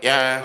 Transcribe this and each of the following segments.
yeah.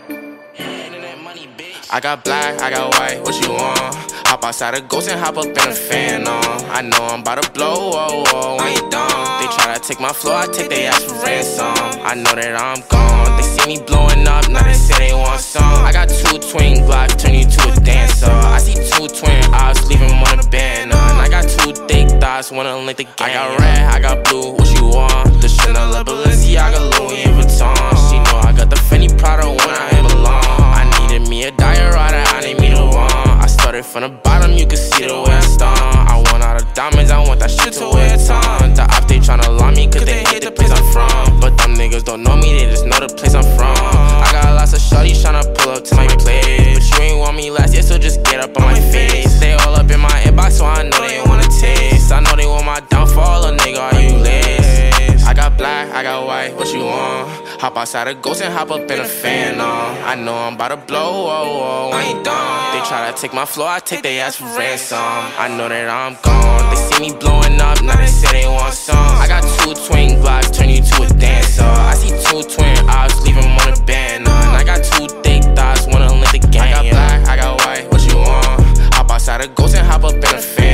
I got black, I got white, what you want? Hop outside a ghost and hop up in a fan on. I know I'm about to blow, whoa, whoa, I ain't dumb. They try to take my flow, I take they ass for ransom. I know that I'm gone, they see me blowing up, now they say they want some. I got 2 twin Glocks, turn you to a dancer. I see 2 twin eyes, leave them on a banner. And I got 2 thick thighs, wanna link the gang. I got red, I got blue, what you want? The Chanel, Balenciaga, Louis Vuitton. She know I got the Fendi Prada when I belong. I needed me a diorata, I need me the one. I started from the bottom, you can see the way I stomp. I want all the diamonds, I want that shit to wear a ton. The op, they tryna lie me cause they hate the place I'm from. But them niggas don't know me, they just know the place I'm from. I got lots of shorties tryna pull up to my place, but you ain't want me last year, so just get up on my face. They all up in my inbox, so I know they wanna taste. I know they want my downfall, a nigga, are you lace? I got black, I got white, what you want? Hop outside a ghost and hop up in a fan on. I know I'm about to blow, whoa, whoa, I ain't dumb. They try to take my flow, I take they ass for ransom. I know that I'm gone, they see me blowing up, now they say they want some. I got 2 twin Glocks, turn you to a dancer. I see 2 twin eyes, leave them on a banner. And I got 2 thick thighs, wanna link the gang. I got black, I got white, what you want? Hop outside a ghost and hop up in a fan.